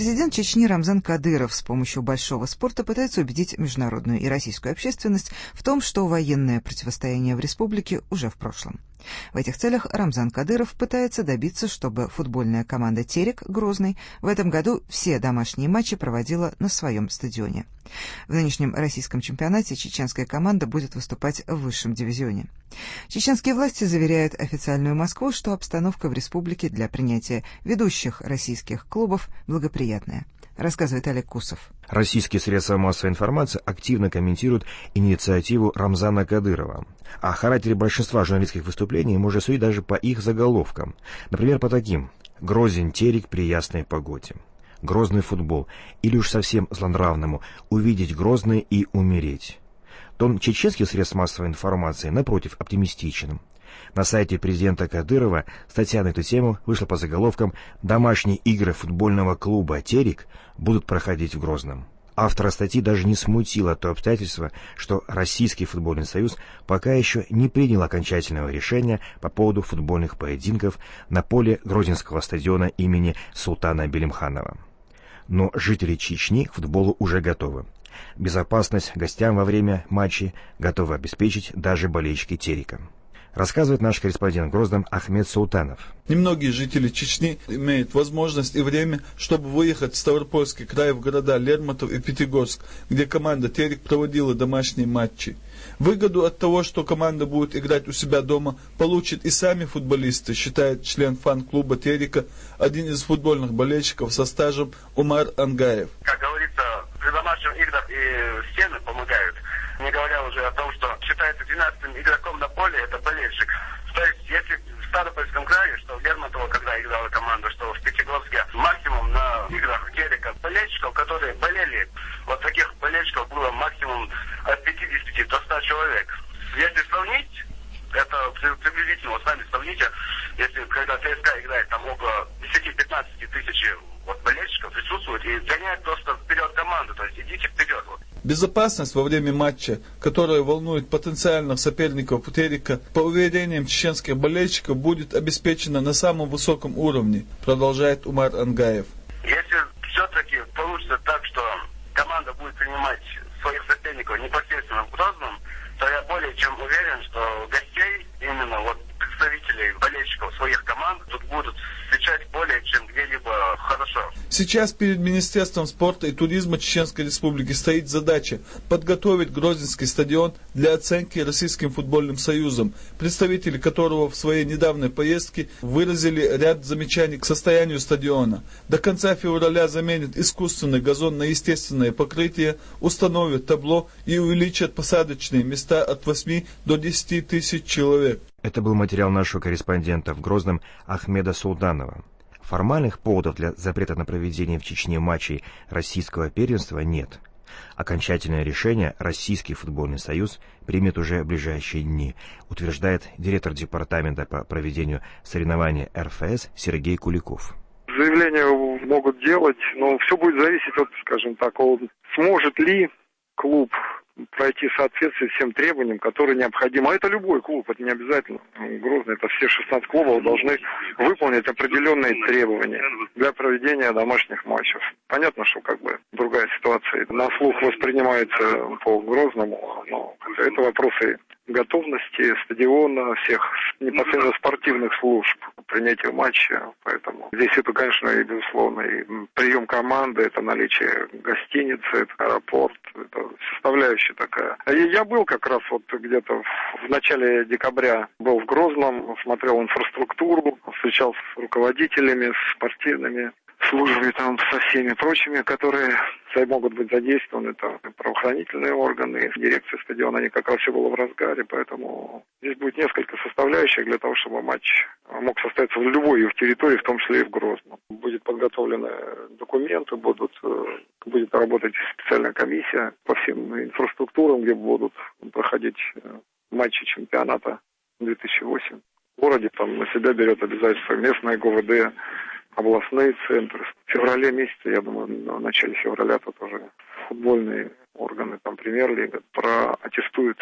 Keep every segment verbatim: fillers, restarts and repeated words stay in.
Президент Чечни Рамзан Кадыров с помощью большого спорта пытается убедить международную и российскую общественность в том, что военное противостояние в республике уже в прошлом. В этих целях Рамзан Кадыров пытается добиться, чтобы футбольная команда «Терек» Грозный в этом году все домашние матчи проводила на своем стадионе. В нынешнем российском чемпионате чеченская команда будет выступать в высшем дивизионе. Чеченские власти заверяют официальную Москву, что обстановка в республике для принятия ведущих российских клубов благоприятная, рассказывает Олег Кусов. Российские средства массовой информации активно комментируют инициативу Рамзана Кадырова. О характере большинства журналистских выступлений можно судить даже по их заголовкам. Например, по таким: «Грозен Терек при ясной погоде», «Грозный футбол» или уж совсем злонравному «Увидеть Грозный и умереть». Тон чеченских средств массовой информации, напротив, оптимистичен. На сайте президента Кадырова статья на эту тему вышла по заголовкам «Домашние игры футбольного клуба «Терек» будут проходить в Грозном». Автора статьи даже не смутило то обстоятельство, что Российский футбольный союз пока еще не принял окончательного решения по поводу футбольных поединков на поле Грозненского стадиона имени Султана Белимханова. Но жители Чечни к футболу уже готовы. Безопасность гостям во время матчей готовы обеспечить даже болельщики Терека, рассказывает наш корреспондент в Грозном Ахмед Султанов. Немногие жители Чечни имеют возможность и время, чтобы выехать в Ставропольский край в города Лермонтов и Пятигорск, где команда «Терек» проводила домашние матчи. Выгоду от того, что команда будет играть у себя дома, получат и сами футболисты, считает член фан-клуба «Терека», один из футбольных болельщиков со стажем Умар Ангаев. Как говорится, при домашних играх и стены помогают. Не говоря уже о том, что считается двенадцатым игроком на поле, это болельщик. То есть, если в Ставропольском крае, что в Лермонтово, когда играла команда, что в Пятигорске, максимум на играх Терека болельщиков, которые болели, вот таких болельщиков было максимум от пятидесяти до ста человек. Если сравнить, это приблизительно, вот сами сравните, если когда ЦСКА играет, там около десяти-пятнадцати тысяч вот болельщиков присутствует и гоняет просто вперед команду, то есть идите вперед. Вот. Безопасность во время матча, которая волнует потенциальных соперников Терека, по уверениям чеченских болельщиков, будет обеспечена на самом высоком уровне, продолжает Умар Ангаев. Если все-таки получится так, что команда будет принимать своих соперников непосредственно в Грозном, то я более чем уверен, что гостей, именно вот представителей болельщиков своих команд, тут будут встречать более чем где-либо хорошо. Сейчас перед Министерством спорта и туризма Чеченской Республики стоит задача подготовить Грозненский стадион для оценки Российским футбольным союзом, представители которого в своей недавней поездке выразили ряд замечаний к состоянию стадиона. До конца февраля заменят искусственный газон на естественное покрытие, установят табло и увеличат посадочные места от восьми до десяти тысяч человек. Это был материал нашего корреспондента в Грозном Ахмеда Султанова. Формальных поводов для запрета на проведение в Чечне матчей российского первенства нет. Окончательное решение Российский футбольный союз примет уже в ближайшие дни, утверждает директор департамента по проведению соревнований эр эф эс Сергей Куликов. Заявления могут делать, но все будет зависеть от, скажем так, от, сможет ли клуб пройти в соответствии всем требованиям, которые необходимы. А это любой клуб, это не обязательно Грозный, это все шестнадцать клубов должны выполнить определенные требования для проведения домашних матчев. Понятно, что как бы другая ситуация на слух воспринимается по Грозному, но это вопросы готовности стадиона, всех непосредственно спортивных служб к принятию матча. Поэтому здесь это, конечно, и безусловно, и прием команды, это наличие гостиницы, это аэропорт, это составляющая такая. Я был как раз вот где-то в начале декабря, был в Грозном, смотрел инфраструктуру, встречался с руководителями, с спортивными службами, там, со всеми прочими, которые могут быть задействованы, это правоохранительные органы, дирекция стадиона, они как раз все было в разгаре, поэтому здесь будет несколько составляющих для того, чтобы матч мог состояться в любой их территории, в том числе и в Грозном. Будет подготовлены документы, будут, будет работать специальная комиссия по всем инфраструктурам, где будут проходить матчи чемпионата две тысячи восемь. В городе там на себя берет обязательства местное ГУВД, областные центры. В феврале месяце, я думаю, в начале февраля тут уже футбольные органы, там премьер-лига, проаттестуют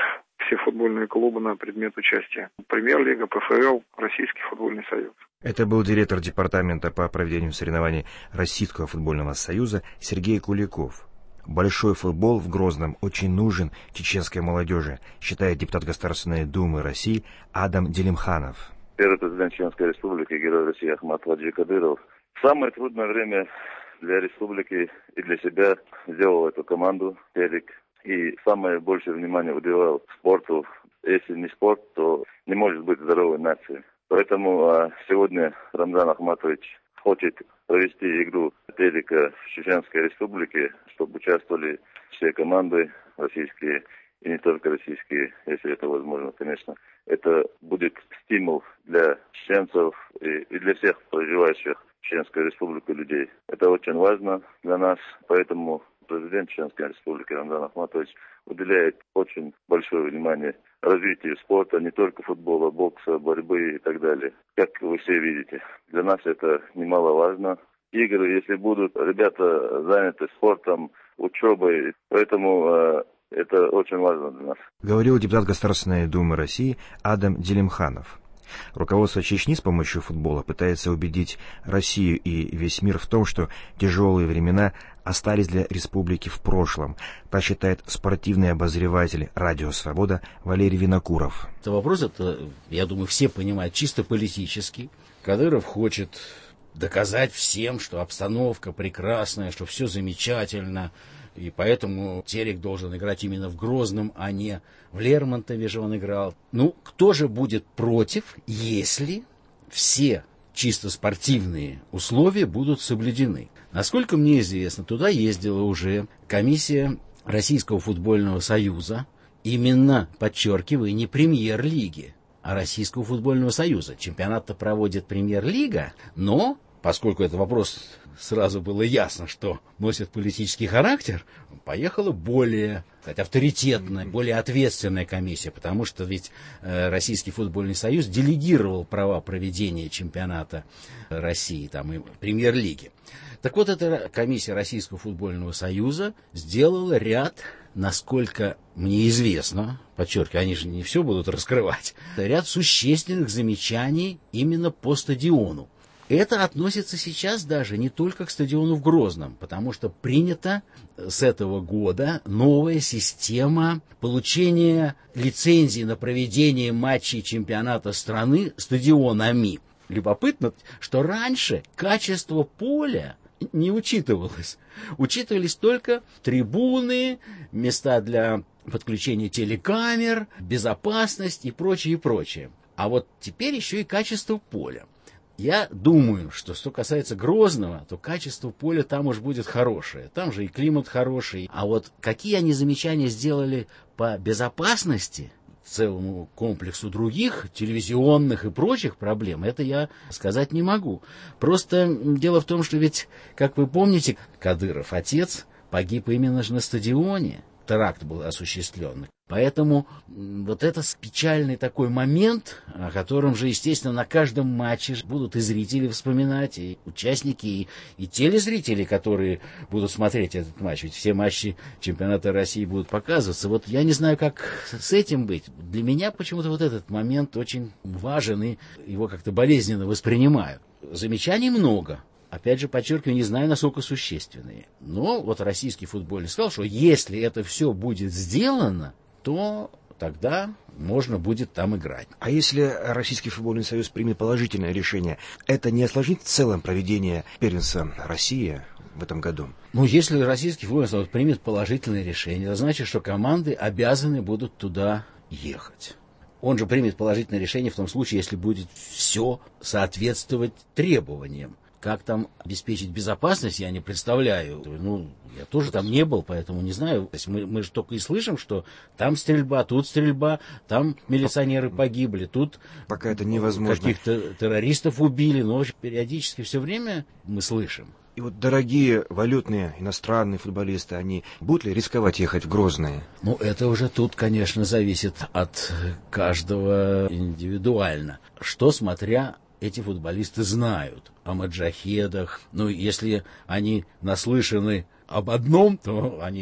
все футбольные клубы на предмет участия. Премьер-лига, ПФЛ, Российский футбольный союз. Это был директор департамента по проведению соревнований Российского футбольного союза Сергей Куликов. Большой футбол в Грозном очень нужен чеченской молодежи, считает депутат Государственной Думы России Адам Делимханов. Первый президент Чеченской Республики, герой России Ахмат Хаджи Кадыров. В самое трудное время для республики и для себя сделал эту команду «Телек». И самое большее внимание уделял спорту. Если не спорт, то не может быть здоровой нации. Поэтому а, сегодня Рамзан Ахматович хочет провести игру «Телека» в Чеченской Республике, чтобы участвовали все команды российские и не только российские, если это возможно, конечно. Это будет стимул для чеченцев и, и для всех проживающих в Чеченской Республике людей. Это очень важно для нас, поэтому президент Чеченской Республики Рамзан Ахматович уделяет очень большое внимание развитию спорта, не только футбола, бокса, борьбы и так далее. Как вы все видите, для нас это немаловажно. Игры, если будут ребята заняты спортом, учебой, поэтому э, это очень важно для нас. Говорил депутат Государственной Думы России Адам Делимханов. Руководство Чечни с помощью футбола пытается убедить Россию и весь мир в том, что тяжелые времена остались для республики в прошлом, так считает спортивный обозреватель «Радио Свобода» Валерий Винокуров. Это вопрос, это, я думаю, все понимают, чисто политический. Кадыров хочет доказать всем, что обстановка прекрасная, что все замечательно, и поэтому Терек должен играть именно в Грозном, а не в Лермонтове же он играл. Ну, кто же будет против, если все чисто спортивные условия будут соблюдены? Насколько мне известно, туда ездила уже комиссия Российского футбольного союза, именно, подчеркиваю, не премьер-лиги, а Российского футбольного союза. Чемпионат-то проводит премьер-лига, но, поскольку это вопрос сразу было ясно, что носит политический характер, поехала более, кстати, авторитетная, более ответственная комиссия, потому что ведь э, Российский футбольный союз делегировал права проведения чемпионата России, там, и премьер-лиги. Так вот, эта комиссия Российского футбольного союза сделала ряд, насколько мне известно, подчеркиваю, они же не все будут раскрывать, ряд существенных замечаний именно по стадиону. Это относится сейчас даже не только к стадиону в Грозном, потому что принята с этого года новая система получения лицензии на проведение матчей чемпионата страны стадионами. Любопытно, что раньше качество поля не учитывалось. Учитывались только трибуны, места для подключения телекамер, безопасность и прочее, и прочее. А вот теперь еще и качество поля. Я думаю, что что касается Грозного, то качество поля там уж будет хорошее. Там же и климат хороший. А вот какие они замечания сделали по безопасности, целому комплексу других телевизионных и прочих проблем, это я сказать не могу. Просто дело в том, что ведь, как вы помните, Кадыров, отец, погиб именно же на стадионе. Теракт был осуществлен. Поэтому вот это печальный такой момент, о котором же, естественно, на каждом матче будут и зрители вспоминать, и участники, и, и телезрители, которые будут смотреть этот матч. Ведь все матчи чемпионата России будут показываться. Вот я не знаю, как с этим быть. Для меня почему-то вот этот момент очень важен, и его как-то болезненно воспринимаю. Замечаний много. Опять же, подчеркиваю, не знаю, насколько существенные. Но вот российский футбольный сказал, что если это все будет сделано, то тогда можно будет там играть. А если Российский футбольный союз примет положительное решение, это не осложнит в целом проведение первенства России в этом году? Ну, если Российский футбольный союз примет положительное решение, это значит, что команды обязаны будут туда ехать. Он же примет положительное решение в том случае, если будет все соответствовать требованиям. Как там обеспечить безопасность, я не представляю. Ну, я тоже там не был, поэтому не знаю. То есть мы, мы же только и слышим, что там стрельба, тут стрельба, там милиционеры погибли, тут пока это невозможно. Каких-то террористов убили. Но периодически все время мы слышим. И вот дорогие валютные иностранные футболисты, они будут ли рисковать ехать в Грозное? Ну, это уже тут, конечно, зависит от каждого индивидуально. Что, смотря... Эти футболисты знают о маджахедах. Ну, если они наслышаны об одном, то они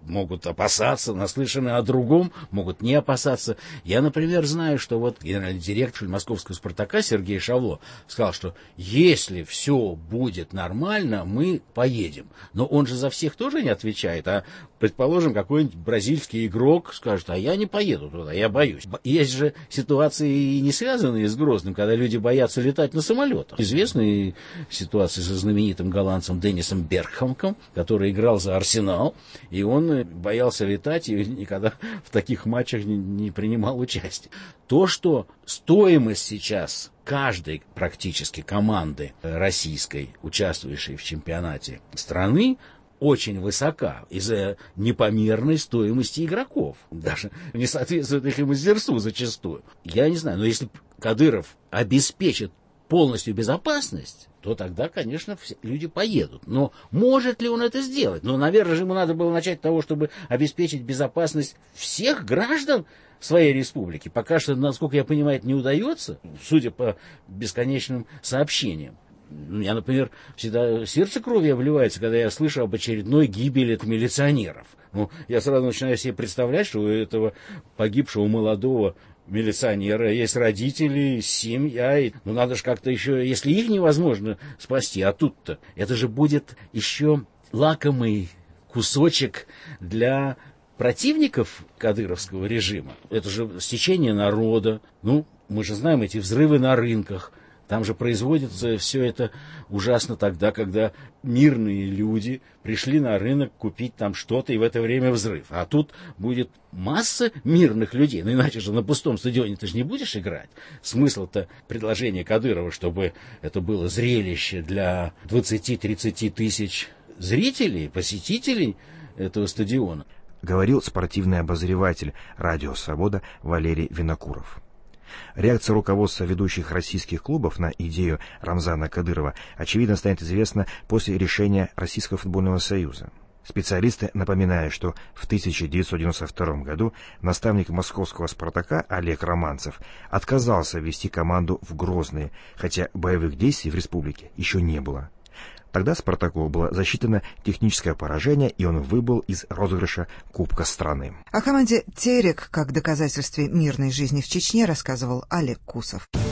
могут опасаться, наслышаны о другом, могут не опасаться. Я, например, знаю, что вот генеральный директор московского «Спартака» Сергей Шавло сказал, что если все будет нормально, мы поедем. Но он же за всех тоже не отвечает, а, предположим, какой-нибудь бразильский игрок скажет, а я не поеду туда, я боюсь. Есть же ситуации, не связанные с Грозным, когда люди боятся летать на самолетах. Известные ситуации со знаменитым голландцем Деннисом Бергхамком, который играл за «Арсенал», и он боялся летать и никогда в таких матчах не, не принимал участие. То, что стоимость сейчас каждой практически команды российской, участвующей в чемпионате страны, очень высока из-за непомерной стоимости игроков. Даже не соответствует их мастерству зачастую. Я не знаю, но если Кадыров обеспечит полностью безопасность, то тогда, конечно, все люди поедут. Но может ли он это сделать? Ну, наверное же, ему надо было начать с того, чтобы обеспечить безопасность всех граждан своей республики. Пока что, насколько я понимаю, это не удается, судя по бесконечным сообщениям. У меня, например, всегда сердце кровью обливается, когда я слышу об очередной гибели милиционеров. Ну, я сразу начинаю себе представлять, что у этого погибшего молодого милиционера есть родители, семья. И, ну, надо же как-то еще, если их невозможно спасти, а тут-то, это же будет еще лакомый кусочек для противников кадыровского режима. Это же стечение народа. Ну, мы же знаем эти взрывы на рынках. Там же производится все это ужасно тогда, когда мирные люди пришли на рынок купить там что-то, и в это время взрыв. А тут будет масса мирных людей. Ну, иначе же на пустом стадионе ты же не будешь играть. Смысл-то предложения Кадырова, чтобы это было зрелище для двадцати-тридцати тысяч зрителей, посетителей этого стадиона. Говорил спортивный обозреватель «Радио Свобода» Валерий Винокуров. Реакция руководства ведущих российских клубов на идею Рамзана Кадырова, очевидно, станет известна после решения Российского футбольного союза. Специалисты напоминают, что в тысяча девятьсот девяносто втором году наставник московского «Спартака» Олег Романцев отказался ввести команду в Грозный, хотя боевых действий в республике еще не было. Тогда «Спартаку» было засчитано техническое поражение, и он выбыл из розыгрыша Кубка страны. О команде «Терек» как доказательстве мирной жизни в Чечне рассказывал Олег Кусов.